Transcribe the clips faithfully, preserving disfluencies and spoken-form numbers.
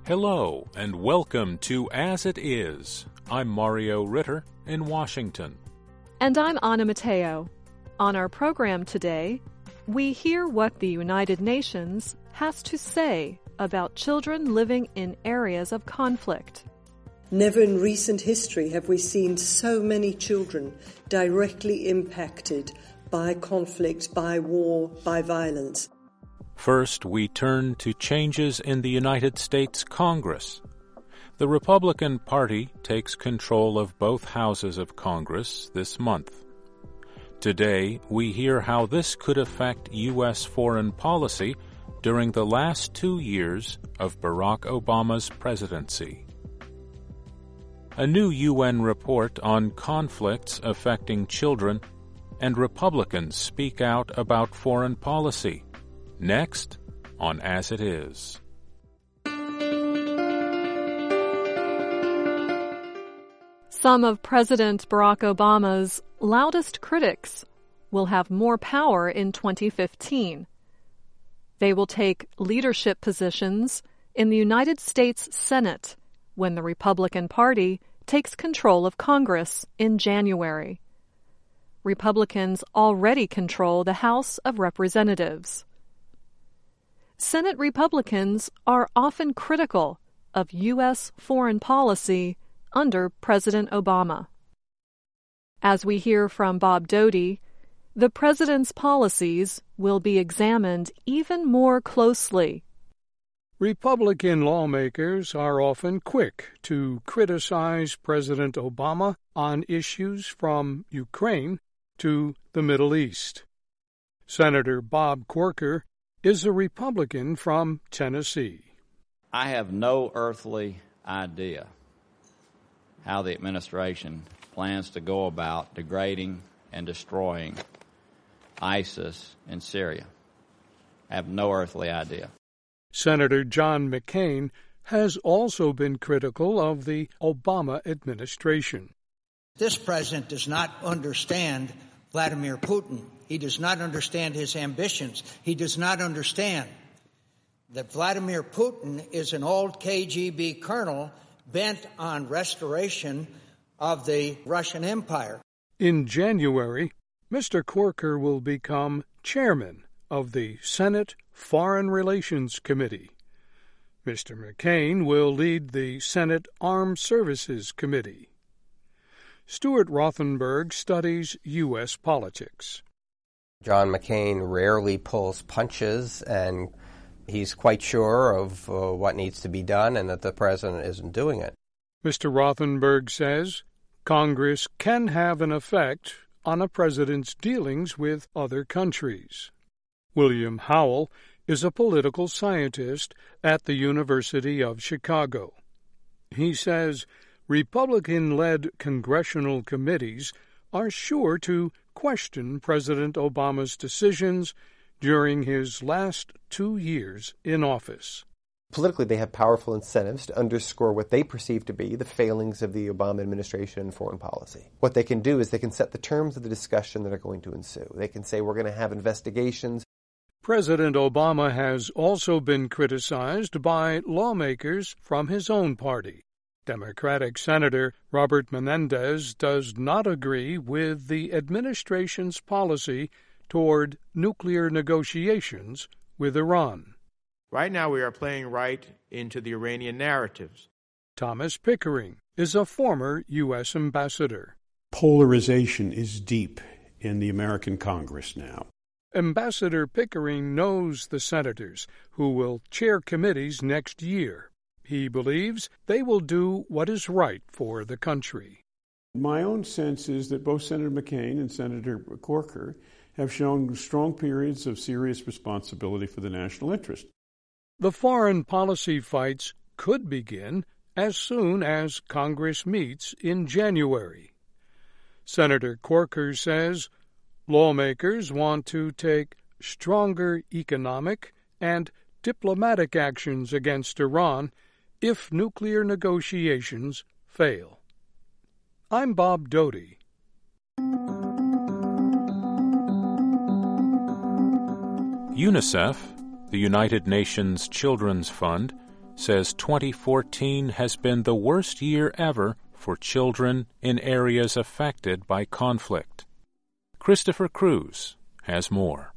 Hello, and welcome to As It Is. I'm Mario Ritter in Washington. And I'm Anna Matteo. On our program today, we hear what the United Nations has to say about children living in areas of conflict. Never in recent history have we seen so many children directly impacted by conflict, by war, by violence. First, we turn to changes in the United States Congress. The Republican Party takes control of both houses of Congress this month. Today, we hear how this could affect U S foreign policy during the last two years of Barack Obama's presidency. A new U N report on conflicts affecting children, and Republicans speak out about foreign policy. Next on As It Is. Some of President Barack Obama's loudest critics will have more power in twenty fifteen. They will take leadership positions in the United States Senate when the Republican Party takes control of Congress in January. Republicans already control the House of Representatives. Senate Republicans are often critical of U S foreign policy under President Obama. As we hear from Bob Doty, the president's policies will be examined even more closely. Republican lawmakers are often quick to criticize President Obama on issues from Ukraine to the Middle East. Senator Bob Corker is a Republican from Tennessee. I have no earthly idea how the administration plans to go about degrading and destroying ISIS in Syria. I have no earthly idea. Senator John McCain has also been critical of the Obama administration. This president does not understand Vladimir Putin. He does not understand his ambitions. He does not understand that Vladimir Putin is an old K G B colonel bent on restoration of the Russian Empire. In January, Mister Corker will become chairman of the Senate Foreign Relations Committee. Mister McCain will lead the Senate Armed Services Committee. Stuart Rothenberg studies U S politics. John McCain rarely pulls punches, and he's quite sure of uh, what needs to be done and that the president isn't doing it. Mister Rothenberg says Congress can have an effect on a president's dealings with other countries. William Howell is a political scientist at the University of Chicago. He says Republican-led congressional committees are sure to question President Obama's decisions during his last two years in office. Politically, they have powerful incentives to underscore what they perceive to be the failings of the Obama administration in foreign policy. What they can do is they can set the terms of the discussion that are going to ensue. They can say, we're going to have investigations. President Obama has also been criticized by lawmakers from his own party. Democratic Senator Robert Menendez does not agree with the administration's policy toward nuclear negotiations with Iran. Right now we are playing right into the Iranian narratives. Thomas Pickering is a former U S ambassador. Polarization is deep in the American Congress now. Ambassador Pickering knows the senators who will chair committees next year. He believes they will do what is right for the country. My own sense is that both Senator McCain and Senator Corker have shown strong periods of serious responsibility for the national interest. The foreign policy fights could begin as soon as Congress meets in January. Senator Corker says lawmakers want to take stronger economic and diplomatic actions against Iran if nuclear negotiations fail. I'm Bob Doty. UNICEF, the United Nations Children's Fund, says twenty fourteen has been the worst year ever for children in areas affected by conflict. Christopher Cruz has more.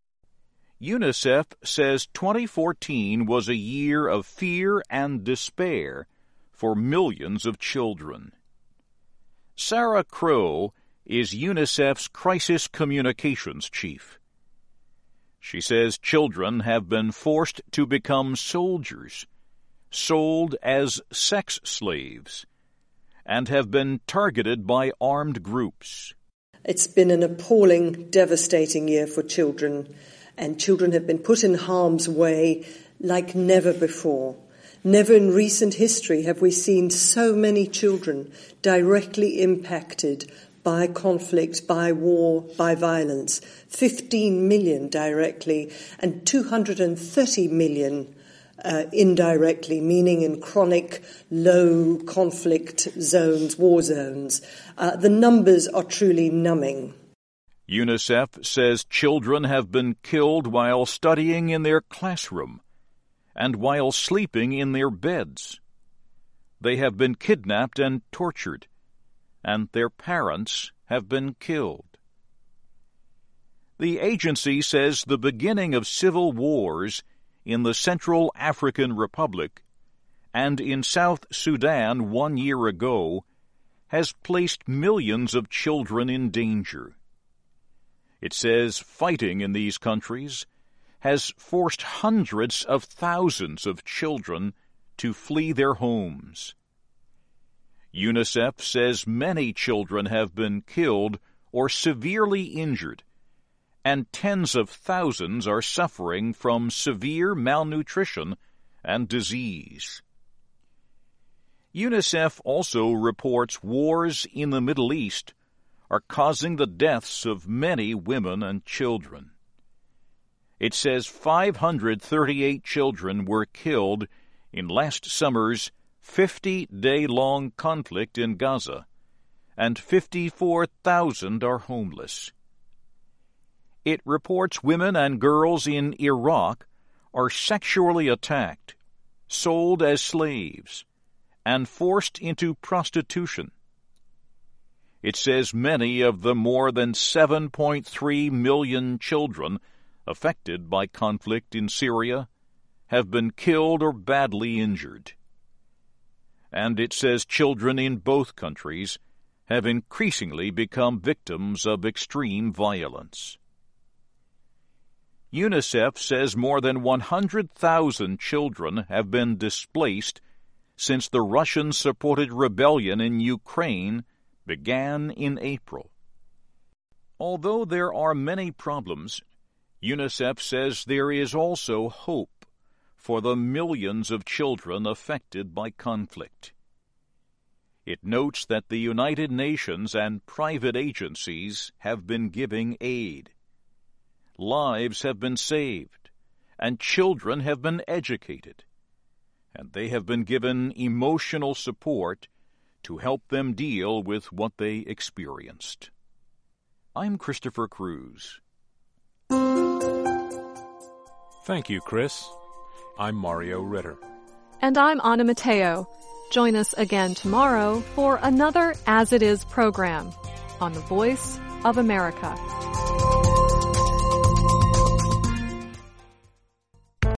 UNICEF says twenty fourteen was a year of fear and despair for millions of children. Sarah Crow is UNICEF's Crisis Communications Chief. She says children have been forced to become soldiers, sold as sex slaves, and have been targeted by armed groups. It's been an appalling, devastating year for children, and children have been put in harm's way like never before. Never in recent history have we seen so many children directly impacted by conflict, by war, by violence. fifteen million directly and two hundred thirty million uh, indirectly, meaning in chronic low conflict zones, war zones. Uh, the numbers are truly numbing. UNICEF says children have been killed while studying in their classroom and while sleeping in their beds. They have been kidnapped and tortured, and their parents have been killed. The agency says the beginning of civil wars in the Central African Republic and in South Sudan one year ago has placed millions of children in danger. It says fighting in these countries has forced hundreds of thousands of children to flee their homes. UNICEF says many children have been killed or severely injured, and tens of thousands are suffering from severe malnutrition and disease. UNICEF also reports wars in the Middle East are causing the deaths of many women and children. It says five hundred thirty-eight children were killed in last summer's fifty-day-long conflict in Gaza, and fifty-four thousand are homeless. It reports women and girls in Iraq are sexually attacked, sold as slaves, and forced into prostitution. It says many of the more than seven point three million children affected by conflict in Syria have been killed or badly injured. And it says children in both countries have increasingly become victims of extreme violence. UNICEF says more than one hundred thousand children have been displaced since the Russian-supported rebellion in Ukraine began in April. Although there are many problems, UNICEF says there is also hope for the millions of children affected by conflict. It notes that the United Nations and private agencies have been giving aid. Lives have been saved, and children have been educated, and they have been given emotional support to help them deal with what they experienced. I'm Christopher Cruz. Thank you, Chris. I'm Mario Ritter. And I'm Anna Mateo. Join us again tomorrow for another As It Is program on the Voice of America.